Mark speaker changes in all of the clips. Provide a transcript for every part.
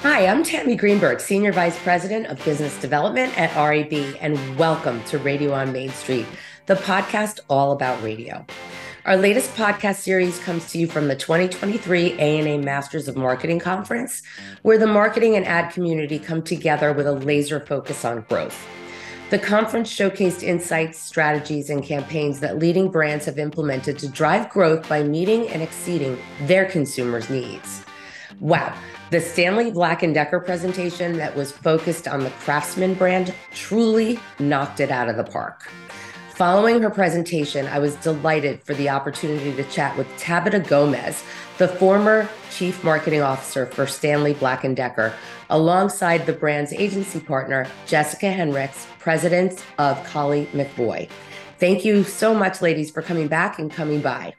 Speaker 1: Hi, I'm Tammy Greenberg, Senior Vice President of Business Development at RAB, and welcome to Radio on Main Street, the podcast all about radio. Our latest podcast series comes to you from the 2023 ANA Masters of Marketing Conference, where the marketing and ad community come together with a laser focus on growth. The conference showcased insights, strategies, and campaigns that leading brands have implemented to drive growth by meeting and exceeding their consumers' needs. Wow. The Stanley Black & Decker presentation that was focused on the Craftsman brand truly knocked it out of the park. Following her presentation, I was delighted for the opportunity to chat with Tabitha Gomez, the former Chief Marketing Officer for Stanley Black & Decker, alongside the brand's agency partner, Jessica Henricks, President of Collie McVoy. Thank you so much, ladies, for coming back and coming by.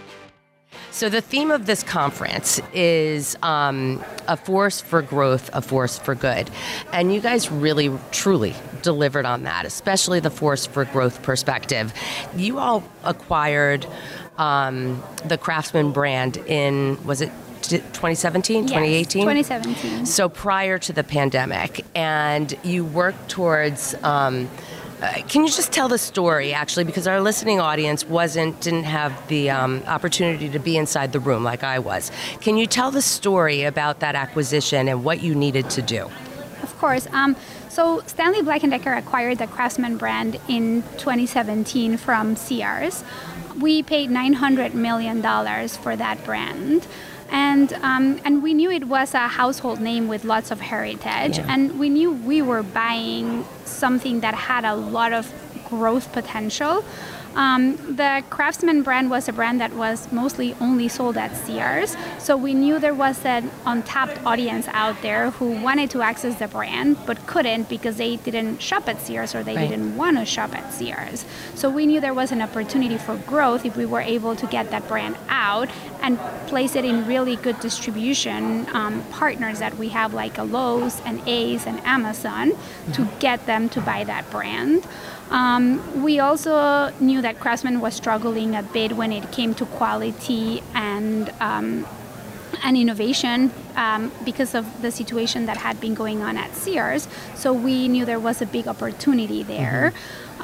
Speaker 1: So the theme of this conference is a force for growth, a force for good. And you guys really, truly delivered on that, especially the force for growth perspective. You all acquired the Craftsman brand in, was it 2017, 2018?
Speaker 2: 2017.
Speaker 1: So prior to the pandemic. And you worked towards... can you just tell the story, actually, because our listening audience didn't have the opportunity to be inside the room like I was. Can you tell the story about that acquisition and what you needed to do?
Speaker 2: Of course. So Stanley Black & Decker acquired the Craftsman brand in 2017 from Sears. We paid $900 million for that brand. And we knew it was a household name with lots of heritage, and we knew we were buying something that had a lot of growth potential. The Craftsman brand was a brand that was mostly only sold at Sears, so we knew there was an untapped audience out there who wanted to access the brand but couldn't because they didn't shop at Sears or they didn't want to shop at Sears. So we knew there was an opportunity for growth if we were able to get that brand out and place it in really good distribution partners that we have, like a Lowe's and Ace and Amazon, to get them to buy that brand. We also knew that Craftsman was struggling a bit when it came to quality and innovation because of the situation that had been going on at Sears. So we knew there was a big opportunity there.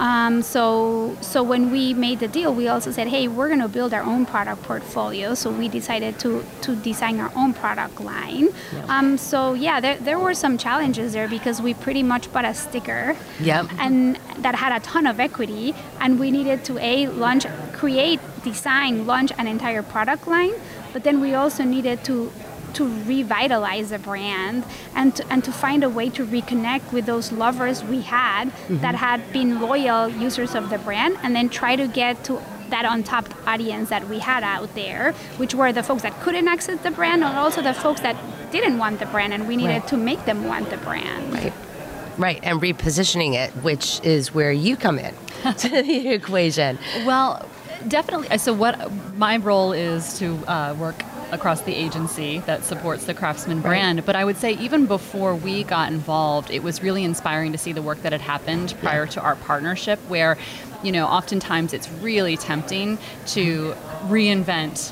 Speaker 2: So when we made the deal, we also said, hey, we're going to build our own product portfolio. So we decided to design our own product line. There were some challenges there because we pretty much bought a sticker and that had a ton of equity. And we needed to launch an entire product line. But then we also needed to revitalize the brand and to find a way to reconnect with those lovers we had that had been loyal users of the brand, and then try to get to that untapped audience that we had out there, which were the folks that couldn't access the brand and also the folks that didn't want the brand, and we needed to make them want the brand.
Speaker 1: Right, and repositioning it, which is where you come in to the equation.
Speaker 3: Well, definitely. So what my role is to work across the agency that supports the Craftsman brand. But I would say even before we got involved, it was really inspiring to see the work that had happened prior to our partnership, where, you know, oftentimes it's really tempting to reinvent,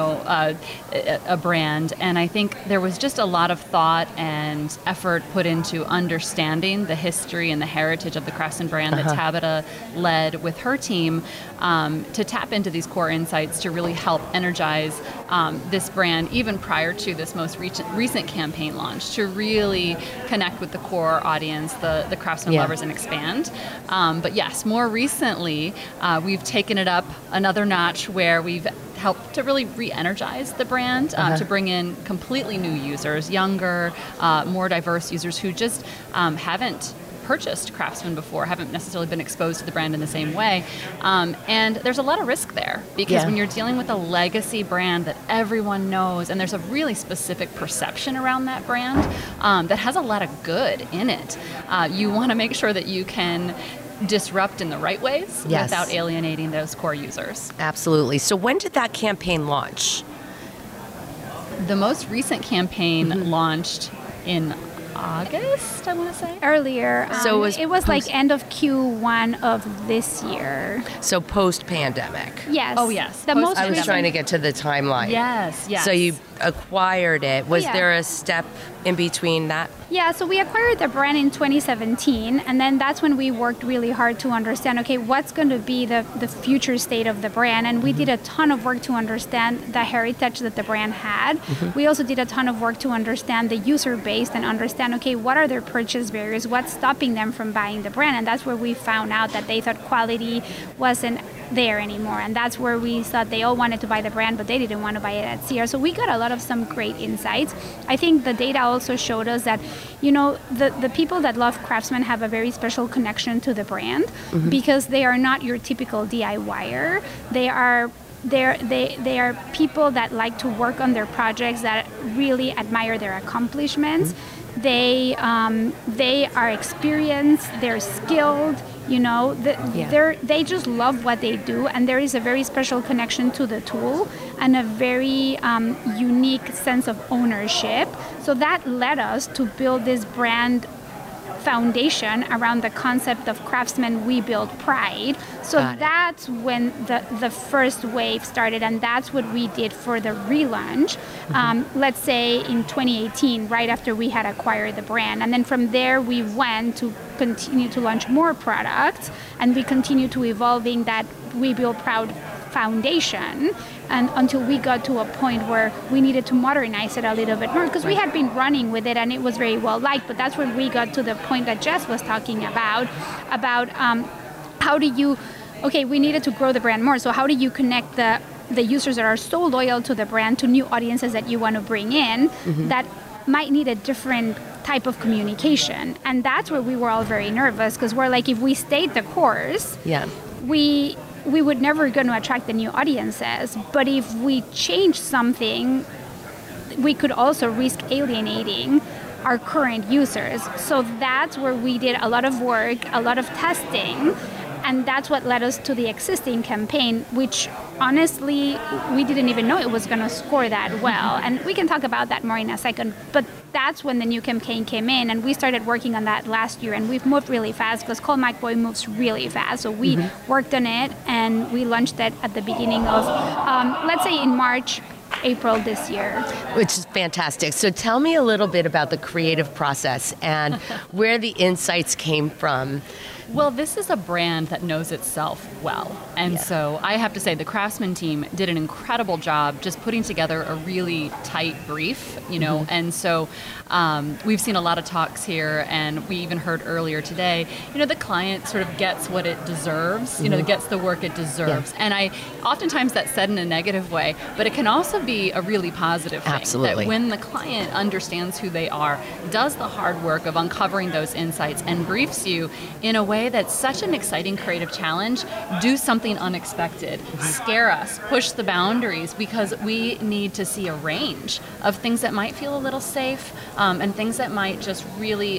Speaker 3: a brand. And I think there was just a lot of thought and effort put into understanding the history and the heritage of the Craftsman brand that Tabitha led with her team to tap into these core insights to really help energize this brand even prior to this most recent campaign launch, to really connect with the core audience, the Craftsman lovers, and expand. But yes, more recently, we've taken it up another notch where we've helped to really re-energize the brand, to bring in completely new users, younger, more diverse users who just haven't purchased Craftsman before, haven't necessarily been exposed to the brand in the same way. And there's a lot of risk there because when you're dealing with a legacy brand that everyone knows, and there's a really specific perception around that brand that has a lot of good in it, you want to make sure that you can disrupt in the right ways without alienating those core users.
Speaker 1: Absolutely. So when did that campaign launch?
Speaker 3: The most recent campaign launched in August, I want to say.
Speaker 2: Earlier.
Speaker 1: So
Speaker 2: it was like end of Q1 of this year.
Speaker 1: So post-pandemic.
Speaker 2: Yes.
Speaker 3: Oh, yes.
Speaker 2: I
Speaker 1: was trying to get to the timeline.
Speaker 3: Yes.
Speaker 1: So you acquired it, was there a step in between that?
Speaker 2: Yeah, so we acquired the brand in 2017, and then that's when we worked really hard to understand, okay, what's going to be the future state of the brand, and we did a ton of work to understand the heritage that the brand had. We also did a ton of work to understand the user base and understand, okay, what are their purchase barriers, what's stopping them from buying the brand, and that's where we found out that they thought quality wasn't there anymore, and that's where we thought they all wanted to buy the brand, but they didn't want to buy it at Sears. So we got a lot of some great insights. I think the data also showed us that, you know, the people that love Craftsman have a very special connection to the brand because they are not your typical DIYer. They are people that like to work on their projects, that really admire their accomplishments. They are experienced, they're skilled, you know, they just love what they do, and there is a very special connection to the tool and a very unique sense of ownership. So that led us to build this brand foundation around the concept of Craftsman We Build Pride. So that's when the first wave started, and that's what we did for the relaunch, let's say in 2018, right after we had acquired the brand. And then from there, we went to continue to launch more products, and we continue to evolving that We Build Proud foundation, and until we got to a point where we needed to modernize it a little bit more, because we had been running with it and it was very well liked. But that's when we got to the point that Jess was talking about how do you, okay, we needed to grow the brand more. So how do you connect the users that are so loyal to the brand to new audiences that you want to bring in that might need a different type of communication? And that's where we were all very nervous, because we're like, if we stayed the course, we would never going to attract the new audiences. But if we change something, we could also risk alienating our current users. So that's where we did a lot of work, a lot of testing, and that's what led us to the existing campaign, which honestly, we didn't even know it was going to score that well. And we can talk about that more in a second. But that's when the new campaign came in, and we started working on that last year. And we've moved really fast, because Call McBoy moves really fast. So we worked on it, and we launched it at the beginning of, let's say in March, April this year.
Speaker 1: Which is fantastic. So tell me a little bit about the creative process and where the insights came from.
Speaker 3: Well, this is a brand that knows itself well. And so I have to say the Craftsman team did an incredible job just putting together a really tight brief, you know. And so we've seen a lot of talks here, and we even heard earlier today, you know, the client sort of gets what it deserves, you know, gets the work it deserves. And oftentimes that's said in a negative way, but it can also be a really positive thing.
Speaker 1: Absolutely.
Speaker 3: That when the client understands who they are, does the hard work of uncovering those insights, and briefs you in a way that's such an exciting creative challenge, do something unexpected, scare us, push the boundaries, because we need to see a range of things that might feel a little safe, and things that might just really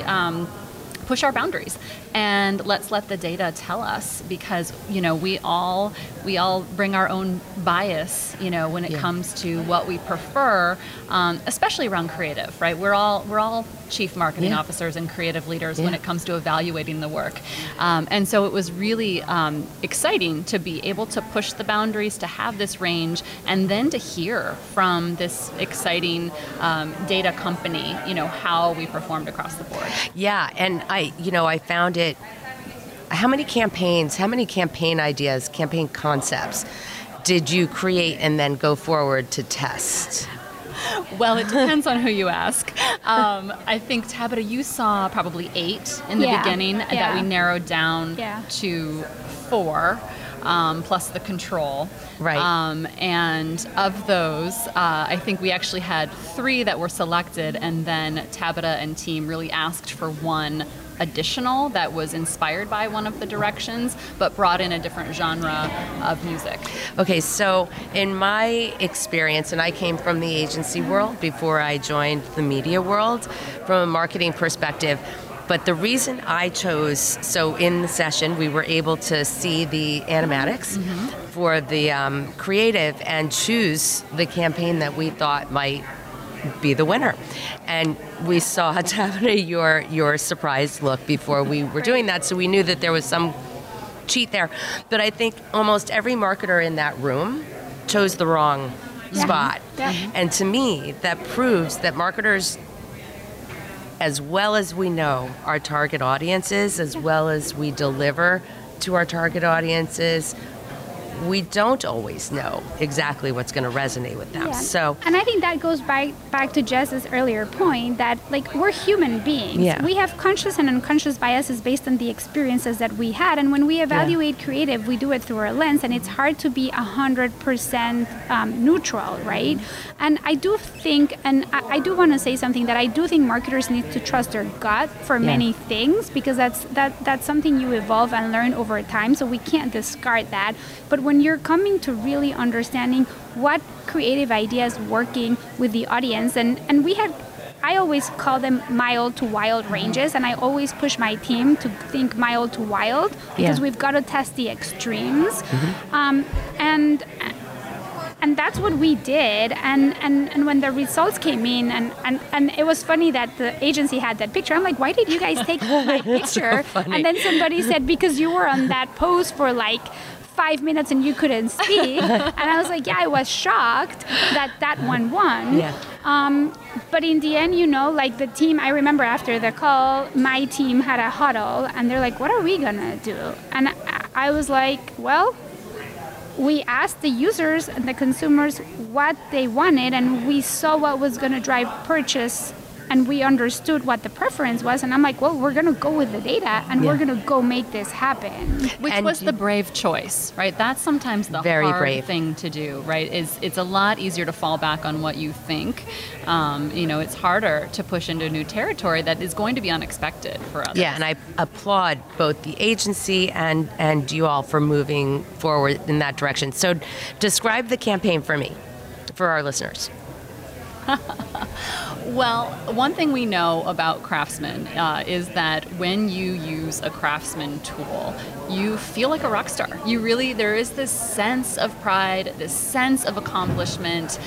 Speaker 3: push our boundaries. And let's let the data tell us, because, you know, we all bring our own bias, you know, when it comes to what we prefer, especially around creative, right? We're all chief marketing officers and creative leaders when it comes to evaluating the work. And so it was really exciting to be able to push the boundaries, to have this range, and then to hear from this exciting data company, you know, how we performed across the board.
Speaker 1: Yeah, and I found it. How many campaign ideas, campaign concepts did you create and then go forward to test?
Speaker 3: Well, it depends on who you ask. I think, Tabitha, you saw probably 8 in the beginning that we narrowed down to 4. Plus the control.
Speaker 1: Right.
Speaker 3: And of those, I think we actually had 3 that were selected, and then Tabitha and team really asked for one additional that was inspired by one of the directions, but brought in a different genre of music.
Speaker 1: Okay, so in my experience, and I came from the agency world before I joined the media world, from a marketing perspective, but the reason I chose, so in the session, we were able to see the animatics for the creative and choose the campaign that we thought might be the winner. And we saw, Tabitha, your surprised look before we were doing that, so we knew that there was some cheat there. But I think almost every marketer in that room chose the wrong spot.
Speaker 2: Yeah.
Speaker 1: And to me, that proves that marketers, as well as we know our target audiences, as well as we deliver to our target audiences, we don't always know exactly what's going to resonate with them.
Speaker 2: Yeah.
Speaker 1: So,
Speaker 2: and I think that goes back to Jess's earlier point that like we're human beings.
Speaker 1: Yeah.
Speaker 2: We have conscious and unconscious biases based on the experiences that we had, and when we evaluate creative, we do it through our lens, and it's hard to be 100% neutral, right? And I do think, and I do want to say something that I do think marketers need to trust their gut for many things, because that's something you evolve and learn over time. So we can't discard that. But when you're coming to really understanding what creative ideas working with the audience, and I always call them mild to wild ranges, and I always push my team to think mild to wild, because we've got to test the extremes. And that's what we did, and when the results came in, and it was funny that the agency had that picture. I'm like, why did you guys take my picture?
Speaker 1: So funny.
Speaker 2: And then somebody said, because you were on that pose for like 5 minutes and you couldn't speak. And I was like, yeah, I was shocked that one won.
Speaker 1: yeah.
Speaker 2: But in the end, like the team, I remember after the call, my team had a huddle, and they're like, what are we gonna do? And I was like, well, we asked the users and the consumers what they wanted, and we saw what was going to drive purchase, and we understood what the preference was. And I'm like, well, we're going to go with the data, and we're going to go make this happen.
Speaker 3: Which was the brave choice, right? That's sometimes the
Speaker 1: Very
Speaker 3: hard
Speaker 1: brave
Speaker 3: thing to do, right? It's a lot easier to fall back on what you think. It's harder to push into new territory that is going to be unexpected for others.
Speaker 1: Yeah, and I applaud both the agency and you all for moving forward in that direction. So describe the campaign for me, for our listeners.
Speaker 3: Well, one thing we know about Craftsman is that when you use a Craftsman tool, you feel like a rock star. There is this sense of pride, this sense of accomplishment.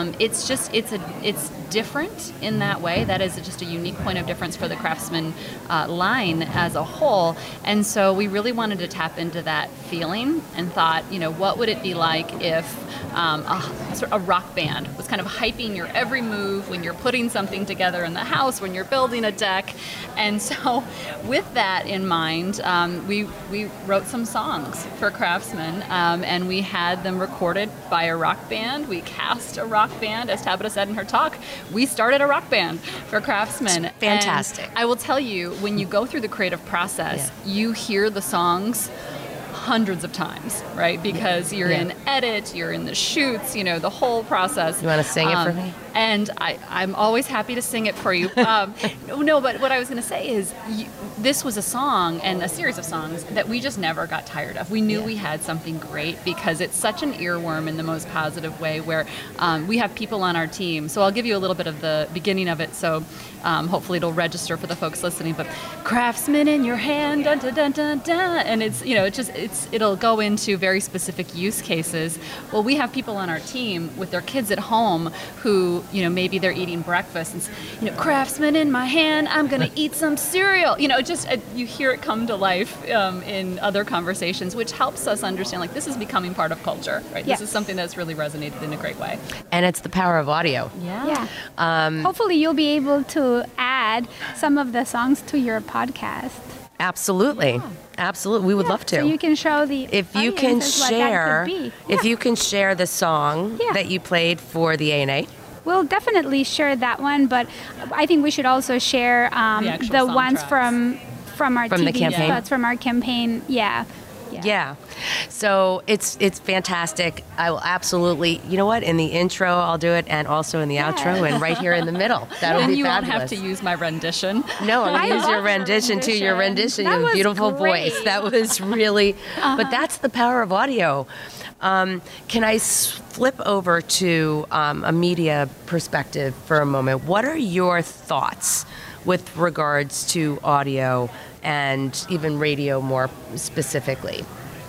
Speaker 3: It's different in that way. That is just a unique point of difference for the Craftsman line as a whole. And so we really wanted to tap into that feeling and thought, what would it be like if a rock band was kind of hyping your every move when you're putting something together in the house, when you're building a deck. And so with that in mind, we wrote some songs for Craftsman, and we had them recorded by a rock band. We cast a rock band, as Tabitha said in her talk. We started a rock band for Craftsman.
Speaker 1: It's fantastic.
Speaker 3: And I will tell you, when you go through the creative process, you hear the songs hundreds of times, right? Because you're in edit, you're in the shoots, the whole process.
Speaker 1: You want to sing it for me?
Speaker 3: And I'm always happy to sing it for you. No, but what I was going to say is this was a song and a series of songs that we just never got tired of. We knew we had something great because it's such an earworm in the most positive way where we have people on our team. So I'll give you a little bit of the beginning of it. So hopefully it'll register for the folks listening. But Craftsman in your hand, dun, dun, dun, dun, dun. And it'll go into very specific use cases. Well, we have people on our team with their kids at home who, maybe they're eating breakfast and, Craftsman in my hand, I'm going to eat some cereal. You hear it come to life in other conversations, which helps us understand, this is becoming part of culture, right?
Speaker 2: Yes.
Speaker 3: This is something that's really resonated in a great way.
Speaker 1: And it's the power of audio.
Speaker 3: Yeah.
Speaker 2: Hopefully you'll be able to add some of the songs to your podcast.
Speaker 1: Absolutely.
Speaker 3: Yeah.
Speaker 1: Absolutely. We would love to.
Speaker 2: So you can show the
Speaker 1: if you can share,
Speaker 2: if
Speaker 1: you can share the song that you played for the ANA.
Speaker 2: We'll definitely share that one, but I think we should also share the ones from our
Speaker 1: from the
Speaker 2: TV
Speaker 1: campaign.
Speaker 2: spots from our campaign. Yeah.
Speaker 1: So it's fantastic. I will absolutely, you know what? In the intro, I'll do it, and also in the outro, and right here in the middle. That'll be
Speaker 3: you
Speaker 1: fabulous.
Speaker 3: won't have to use my rendition.
Speaker 1: No, I'm going to use your
Speaker 2: love
Speaker 1: rendition too. Your rendition,
Speaker 2: That
Speaker 1: your
Speaker 2: was
Speaker 1: beautiful
Speaker 2: great.
Speaker 1: voice. That was really. But that's the power of audio. Can I flip over to a media perspective for a moment? What are your thoughts with regards to audio and even radio more specifically?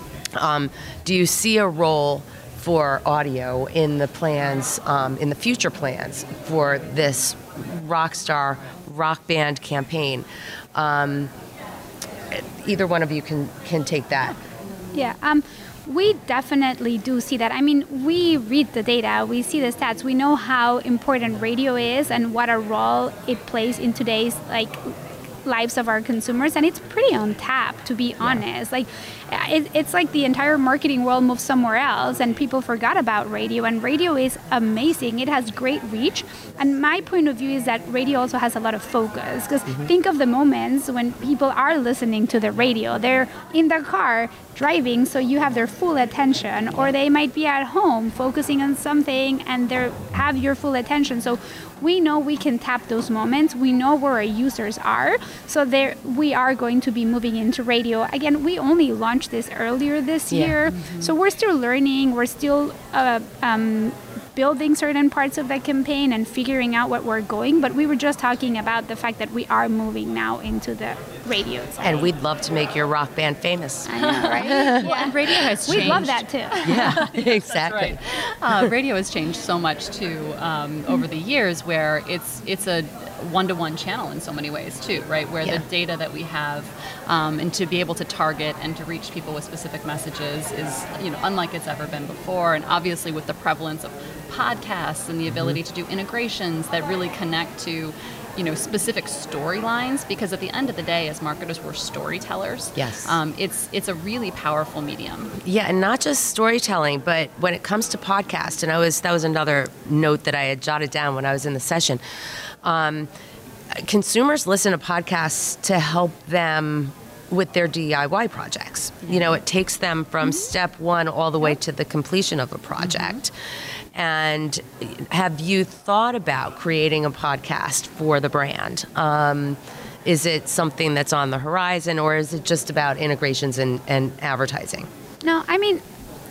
Speaker 1: Do you see a role for audio in the plans, in the future plans for this Rockstar rock band campaign? Either one of you can take that.
Speaker 2: Yeah. We definitely do see that. I mean, we read the data, we see the stats, we know how important radio is and what a role it plays in today's lives of our consumers, and it's pretty untapped, to be honest. It's like the entire marketing world moved somewhere else and people forgot about radio, and radio is amazing. It has great reach, and my point of view is that radio also has a lot of focus, because think of the moments when people are listening to the radio. They're in the car driving, so you have their full attention, or they might be at home focusing on something and they have your full attention. So we know we can tap those moments. We know where our users are. So there, we are going to be moving into radio. Again, we only launched this earlier this year. So we're still learning. We're still building certain parts of the campaign and figuring out what we're going. But we were just talking about the fact that we are moving now into the radio side.
Speaker 1: And we'd love to make your rock band famous.
Speaker 2: I know, right?
Speaker 3: Well, and radio has changed.
Speaker 2: We'd love that too.
Speaker 1: Yeah, exactly.
Speaker 3: That's right. Radio has changed so much too over the years, where it's a one-to-one channel in so many ways too, right? Where the data that we have and to be able to target and to reach people with specific messages is, unlike it's ever been before. And obviously with the prevalence of podcasts and the ability to do integrations that really connect to specific storylines, because at the end of the day, as marketers, we're storytellers.
Speaker 1: Yes.
Speaker 3: It's a really powerful medium.
Speaker 1: Yeah, and not just storytelling, but when it comes to podcast, and that was another note that I had jotted down when I was in the session. Consumers listen to podcasts to help them with their DIY projects. It takes them from step one all the way to the completion of a project. And have you thought about creating a podcast for the brand? Is it something that's on the horizon, or is it just about integrations and advertising?
Speaker 2: No, I mean,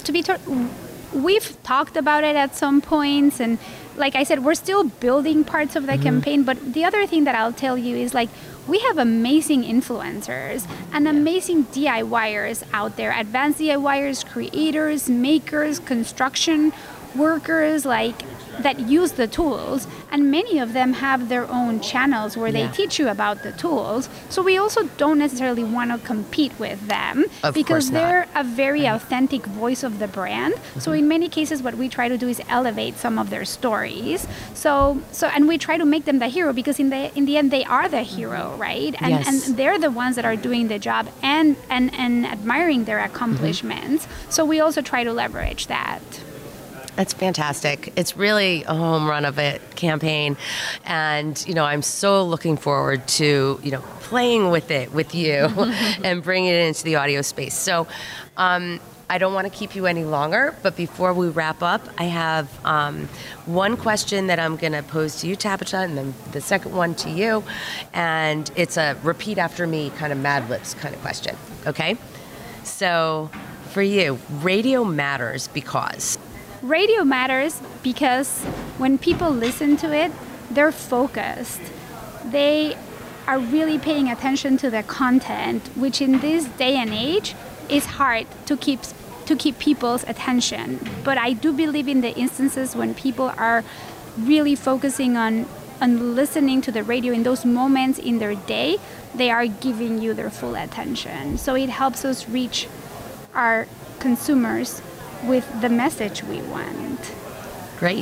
Speaker 2: we've talked about it at some points, and like I said, we're still building parts of the campaign. But the other thing that I'll tell you is, we have amazing influencers and amazing DIYers out there, advanced DIYers, creators, makers, construction workers, that use the tools, and many of them have their own channels where they teach you about the tools. So we also don't necessarily want to compete with them, because they're a very authentic voice of the brand. So in many cases, what we try to do is elevate some of their stories. So and we try to make them the hero, because in the end they are the hero, right? And and they're the ones that are doing the job and admiring their accomplishments. So we also try to leverage that.
Speaker 1: That's fantastic. It's really a home run of a campaign. And, I'm so looking forward to, playing with it with you and bringing it into the audio space. So I don't want to keep you any longer, but before we wrap up, I have one question that I'm going to pose to you, Tabitha, and then the second one to you. And it's a repeat after me kind of Mad Libs kind of question. Okay? So for you, radio matters because...
Speaker 2: Radio matters because when people listen to it, they're focused. They are really paying attention to the content, which in this day and age is hard to keep people's attention. But I do believe in the instances when people are really focusing on listening to the radio in those moments in their day, they are giving you their full attention. So it helps us reach our consumers with the message we want.
Speaker 1: Great.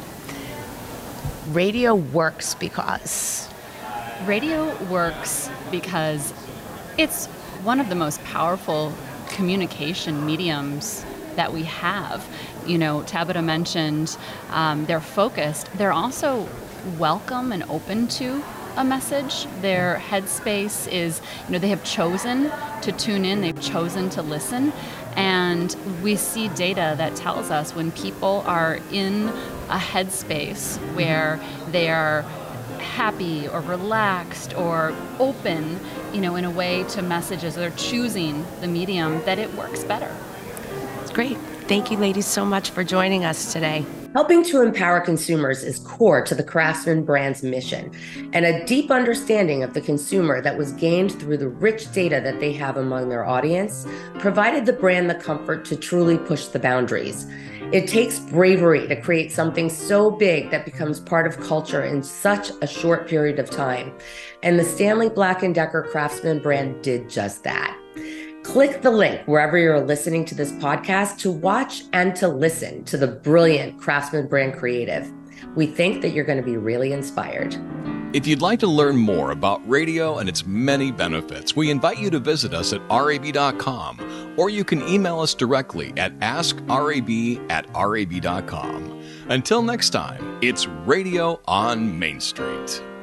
Speaker 1: Radio works because...
Speaker 3: Radio works because it's one of the most powerful communication mediums that we have. Tabitha mentioned they're focused. They're also welcome and open to a message. Their headspace is, they have chosen to tune in, they've chosen to listen. And we see data that tells us when people are in a headspace where they are happy or relaxed or open, in a way to messages, they're choosing the medium, that it works better.
Speaker 1: It's great. Thank you, ladies, so much for joining us today. Helping to empower consumers is core to the Craftsman brand's mission, and a deep understanding of the consumer that was gained through the rich data that they have among their audience provided the brand the comfort to truly push the boundaries. It takes bravery to create something so big that becomes part of culture in such a short period of time, and the Stanley Black & Decker Craftsman brand did just that. Click the link wherever you're listening to this podcast to watch and to listen to the brilliant Craftsman brand creative. We think that you're going to be really inspired.
Speaker 4: If you'd like to learn more about radio and its many benefits, we invite you to visit us at rab.com, or you can email us directly at askrab@rab.com. Until next time, it's Radio on Main Street.